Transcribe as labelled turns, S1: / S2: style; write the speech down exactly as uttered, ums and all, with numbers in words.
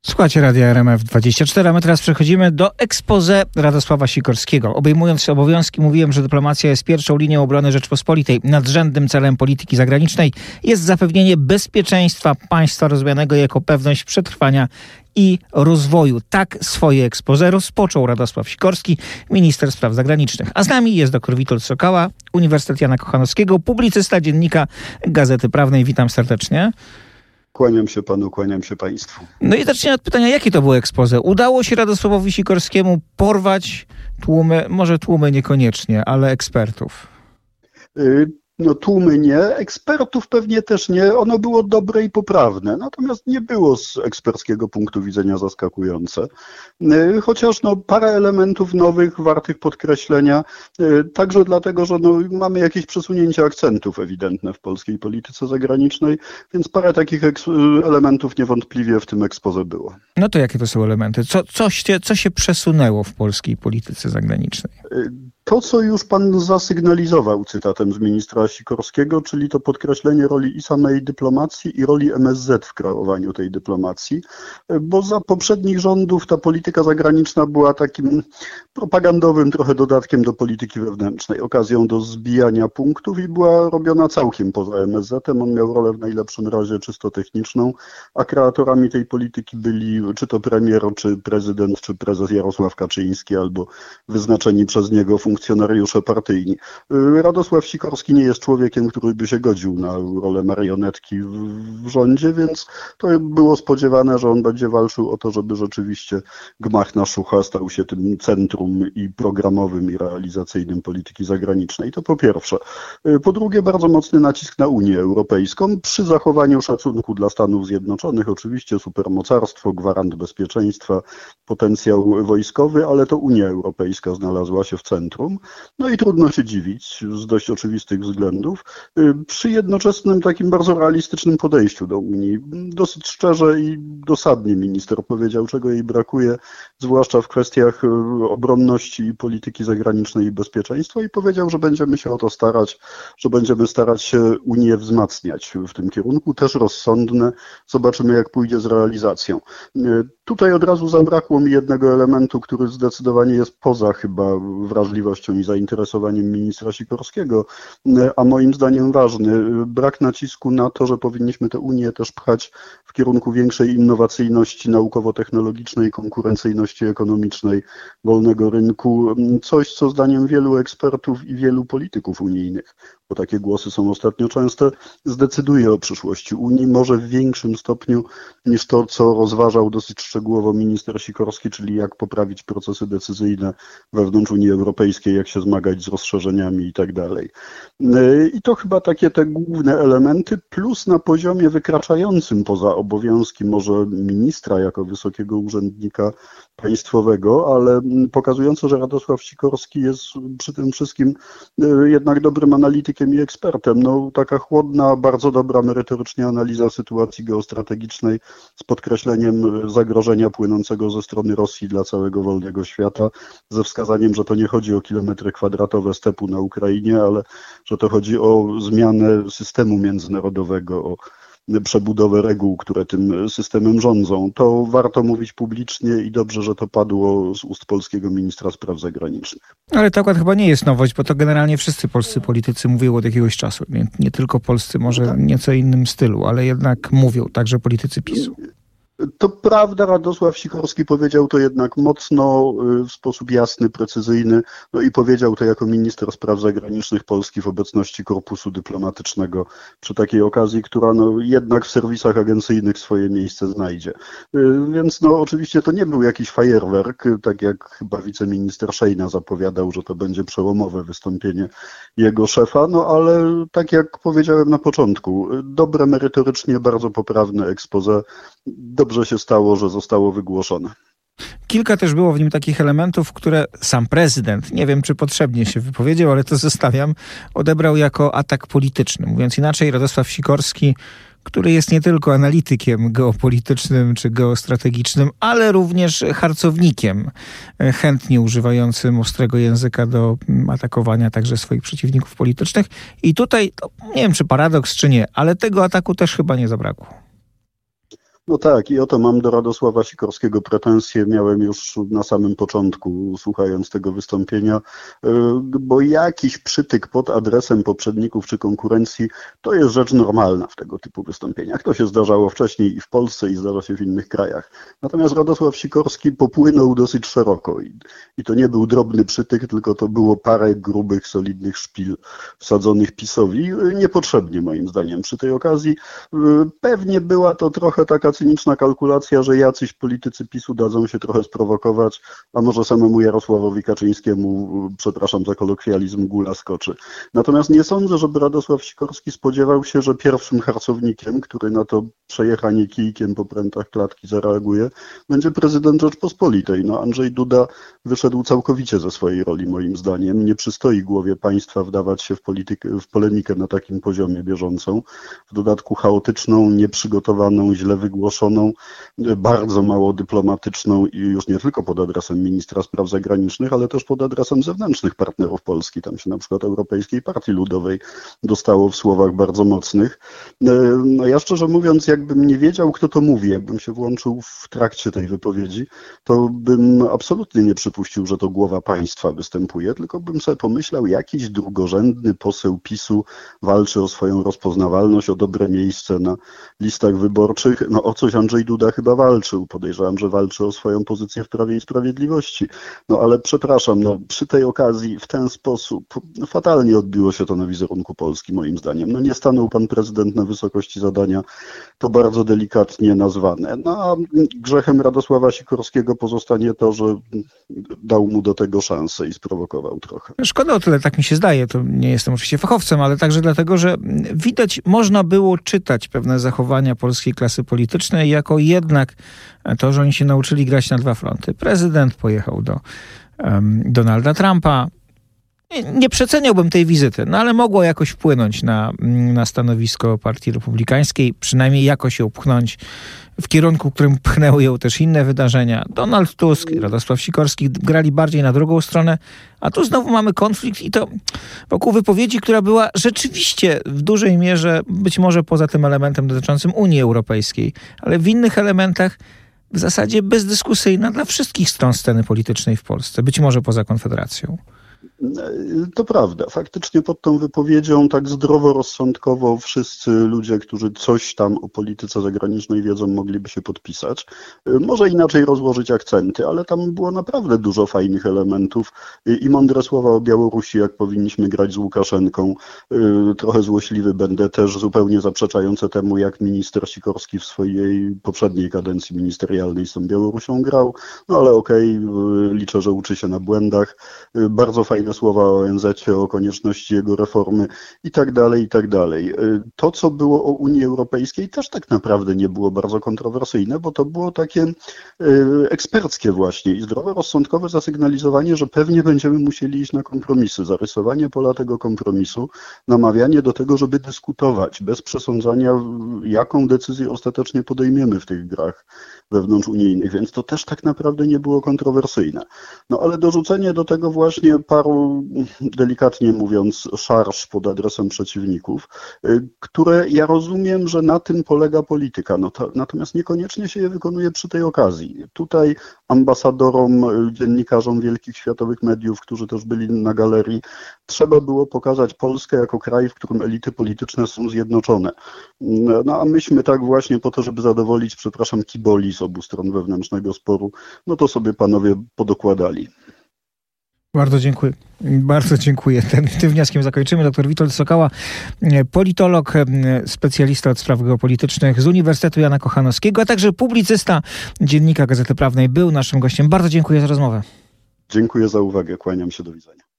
S1: Słuchajcie Radia R M F dwadzieścia cztery, a my teraz przechodzimy do exposé Radosława Sikorskiego. Obejmując obowiązki, mówiłem, że dyplomacja jest pierwszą linią obrony Rzeczpospolitej. Nadrzędnym celem polityki zagranicznej jest zapewnienie bezpieczeństwa państwa rozumianego jako pewność przetrwania i rozwoju. Tak swoje exposé rozpoczął Radosław Sikorski, minister spraw zagranicznych. A z nami jest dr Witold Sokała, Uniwersytet Jana Kochanowskiego, publicysta, dziennika Gazety Prawnej. Witam serdecznie.
S2: Kłaniam się panu, kłaniam się państwu.
S1: No i zacznijmy od pytania, jakie to było exposé? Udało się Radosławowi Sikorskiemu porwać tłumy, może tłumy niekoniecznie, ale ekspertów?
S2: Y- No tłumy nie, ekspertów pewnie też nie. Ono było dobre i poprawne, natomiast nie było z eksperckiego punktu widzenia zaskakujące. Chociaż no, parę elementów nowych, wartych podkreślenia, także dlatego, że no, mamy jakieś przesunięcie akcentów ewidentne w polskiej polityce zagranicznej, więc parę takich elementów niewątpliwie w tym exposé było.
S1: No to jakie to są elementy? Co, coś się, co się przesunęło w polskiej polityce zagranicznej?
S2: To, co już pan zasygnalizował cytatem z ministra Sikorskiego, czyli to podkreślenie roli i samej dyplomacji i roli M S Z w kreowaniu tej dyplomacji, bo za poprzednich rządów ta polityka zagraniczna była takim propagandowym trochę dodatkiem do polityki wewnętrznej, okazją do zbijania punktów i była robiona całkiem poza M S Z-em. On miał rolę w najlepszym razie czysto techniczną, a kreatorami tej polityki byli czy to premier, czy prezydent, czy prezes Jarosław Kaczyński, albo wyznaczeni przez niego funkcjonariusze funkcjonariusze partyjni. Radosław Sikorski nie jest człowiekiem, który by się godził na rolę marionetki w rządzie, więc to było spodziewane, że on będzie walczył o to, żeby rzeczywiście gmach na Szucha stał się tym centrum i programowym, i realizacyjnym polityki zagranicznej. To po pierwsze. Po drugie, bardzo mocny nacisk na Unię Europejską przy zachowaniu szacunku dla Stanów Zjednoczonych. Oczywiście supermocarstwo, gwarant bezpieczeństwa, potencjał wojskowy, ale to Unia Europejska znalazła się w centrum. No i trudno się dziwić z dość oczywistych względów, przy jednoczesnym takim bardzo realistycznym podejściu do Unii. Dosyć szczerze i dosadnie minister powiedział, czego jej brakuje, zwłaszcza w kwestiach obronności i polityki zagranicznej i bezpieczeństwa, i powiedział, że będziemy się o to starać, że będziemy starać się Unię wzmacniać w tym kierunku, też rozsądne. Zobaczymy, jak pójdzie z realizacją. Tutaj od razu zabrakło mi jednego elementu, który zdecydowanie jest poza chyba wrażliwością i zainteresowaniem ministra Sikorskiego, a moim zdaniem ważny. Brak nacisku na to, że powinniśmy tę Unię też pchać w kierunku większej innowacyjności naukowo-technologicznej, konkurencyjności ekonomicznej, wolnego rynku. Coś, co zdaniem wielu ekspertów i wielu polityków unijnych, bo takie głosy są ostatnio częste, zdecyduje o przyszłości Unii, może w większym stopniu niż to, co rozważał dosyć szczegółowo minister Sikorski, czyli jak poprawić procesy decyzyjne wewnątrz Unii Europejskiej, jak się zmagać z rozszerzeniami i tak dalej. I to chyba takie te główne elementy, plus na poziomie wykraczającym poza obowiązki może ministra jako wysokiego urzędnika państwowego, ale pokazujące, że Radosław Sikorski jest przy tym wszystkim jednak dobrym analitykiem i ekspertem. No, taka chłodna, bardzo dobra merytorycznie analiza sytuacji geostrategicznej z podkreśleniem zagrożenia płynącego ze strony Rosji dla całego wolnego świata, ze wskazaniem, że to nie chodzi o kilometry kwadratowe stepu na Ukrainie, ale że to chodzi o zmianę systemu międzynarodowego, o przebudowę reguł, które tym systemem rządzą. To warto mówić publicznie i dobrze, że to padło z ust polskiego ministra spraw zagranicznych.
S1: Ale to akurat chyba nie jest nowość, bo to generalnie wszyscy polscy politycy mówią od jakiegoś czasu. Nie, nie tylko polscy, może w nieco innym stylu, ale jednak mówią, także politycy PiSu.
S2: To prawda, Radosław Sikorski powiedział to jednak mocno, w sposób jasny, precyzyjny, no i powiedział to jako minister spraw zagranicznych Polski w obecności korpusu dyplomatycznego przy takiej okazji, która no jednak w serwisach agencyjnych swoje miejsce znajdzie. Więc no oczywiście to nie był jakiś fajerwerk, tak jak chyba wiceminister Szejna zapowiadał, że to będzie przełomowe wystąpienie jego szefa, no ale tak jak powiedziałem na początku, dobre merytorycznie, bardzo poprawne exposé. Dobrze się stało, że zostało wygłoszone.
S1: Kilka też było w nim takich elementów, które sam prezydent, nie wiem czy potrzebnie się wypowiedział, ale to zostawiam, odebrał jako atak polityczny. Mówiąc inaczej, Radosław Sikorski, który jest nie tylko analitykiem geopolitycznym czy geostrategicznym, ale również harcownikiem, chętnie używającym ostrego języka do atakowania także swoich przeciwników politycznych. I tutaj, nie wiem czy paradoks czy nie, ale tego ataku też chyba nie zabrakło.
S2: No tak, i oto mam do Radosława Sikorskiego pretensje, miałem już na samym początku, słuchając tego wystąpienia, bo jakiś przytyk pod adresem poprzedników czy konkurencji to jest rzecz normalna w tego typu wystąpieniach. To się zdarzało wcześniej i w Polsce i zdarza się w innych krajach. Natomiast Radosław Sikorski popłynął dosyć szeroko i, i to nie był drobny przytyk, tylko to było parę grubych, solidnych szpil wsadzonych PiS-owi, niepotrzebnie moim zdaniem przy tej okazji. Pewnie była to trochę taka cyniczna kalkulacja, że jacyś politycy PiS-u dadzą się trochę sprowokować, a może samemu Jarosławowi Kaczyńskiemu, przepraszam za kolokwializm, gula skoczy. Natomiast nie sądzę, żeby Radosław Sikorski spodziewał się, że pierwszym harcownikiem, który na to przejechanie kijkiem po prętach klatki zareaguje, będzie prezydent Rzeczpospolitej. No Andrzej Duda wyszedł całkowicie ze swojej roli, moim zdaniem. Nie przystoi głowie państwa wdawać się w, politykę, w polemikę na takim poziomie bieżącą. W dodatku chaotyczną, nieprzygotowaną, źle wygłoszoną, bardzo mało dyplomatyczną i już nie tylko pod adresem ministra spraw zagranicznych, ale też pod adresem zewnętrznych partnerów Polski. Tam się na przykład Europejskiej Partii Ludowej dostało w słowach bardzo mocnych. No ja szczerze mówiąc, jakbym nie wiedział, kto to mówi, jakbym się włączył w trakcie tej wypowiedzi, to bym absolutnie nie przypuścił, że to głowa państwa występuje, tylko bym sobie pomyślał, jakiś drugorzędny poseł PiS-u walczy o swoją rozpoznawalność, o dobre miejsce na listach wyborczych. No o coś Andrzej Duda chyba walczył. Podejrzewam, że walczy o swoją pozycję w Prawie i Sprawiedliwości. No ale przepraszam, no, przy tej okazji w ten sposób no, fatalnie odbiło się to na wizerunku Polski, moim zdaniem. No nie stanął pan prezydent na wysokości zadania, to bardzo delikatnie nazwane. No a grzechem Radosława Sikorskiego pozostanie to, że dał mu do tego szansę i sprowokował trochę.
S1: Szkoda o tyle, tak mi się zdaje. To nie jestem oczywiście fachowcem, ale także dlatego, że widać, można było czytać pewne zachowania polskiej klasy politycznej jako jednak to, że oni się nauczyli grać na dwa fronty. Prezydent pojechał do um, Donalda Trumpa. Nie, nie przeceniałbym tej wizyty, no ale mogło jakoś wpłynąć na, na stanowisko Partii Republikańskiej, przynajmniej jakoś ją pchnąć w kierunku, którym pchnęły ją też inne wydarzenia. Donald Tusk i Radosław Sikorski grali bardziej na drugą stronę, a tu znowu mamy konflikt i to wokół wypowiedzi, która była rzeczywiście w dużej mierze, być może poza tym elementem dotyczącym Unii Europejskiej, ale w innych elementach w zasadzie bezdyskusyjna dla wszystkich stron sceny politycznej w Polsce, być może poza Konfederacją.
S2: To prawda. Faktycznie pod tą wypowiedzią tak zdroworozsądkowo wszyscy ludzie, którzy coś tam o polityce zagranicznej wiedzą, mogliby się podpisać. Może inaczej rozłożyć akcenty, ale tam było naprawdę dużo fajnych elementów i mądre słowa o Białorusi, jak powinniśmy grać z Łukaszenką. Trochę złośliwy będę też, zupełnie zaprzeczające temu, jak minister Sikorski w swojej poprzedniej kadencji ministerialnej z tą Białorusią grał. No ale okej, okay, liczę, że uczy się na błędach. Bardzo fajne słowa o O N Z-cie, o konieczności jego reformy i tak dalej, i tak dalej. To, co było o Unii Europejskiej, też tak naprawdę nie było bardzo kontrowersyjne, bo to było takie eksperckie właśnie i zdroworozsądkowe zasygnalizowanie, że pewnie będziemy musieli iść na kompromisy, zarysowanie pola tego kompromisu, namawianie do tego, żeby dyskutować bez przesądzania, jaką decyzję ostatecznie podejmiemy w tych grach wewnątrzunijnych, więc to też tak naprawdę nie było kontrowersyjne. No ale dorzucenie do tego właśnie paru, delikatnie mówiąc, szarż pod adresem przeciwników, które ja rozumiem, że na tym polega polityka, no to, natomiast niekoniecznie się je wykonuje przy tej okazji. Tutaj ambasadorom, dziennikarzom wielkich światowych mediów, którzy też byli na galerii, trzeba było pokazać Polskę jako kraj, w którym elity polityczne są zjednoczone. No a myśmy tak właśnie po to, żeby zadowolić, przepraszam, kiboli z obu stron wewnętrznego sporu, no to sobie panowie podokładali.
S1: Bardzo dziękuję. Bardzo dziękuję. Tym, tym wnioskiem zakończymy. Doktor Witold Sokała, politolog, specjalista od spraw geopolitycznych z Uniwersytetu Jana Kochanowskiego, a także publicysta Dziennika Gazety Prawnej, był naszym gościem. Bardzo dziękuję za rozmowę.
S2: Dziękuję za uwagę. Kłaniam się. Do widzenia.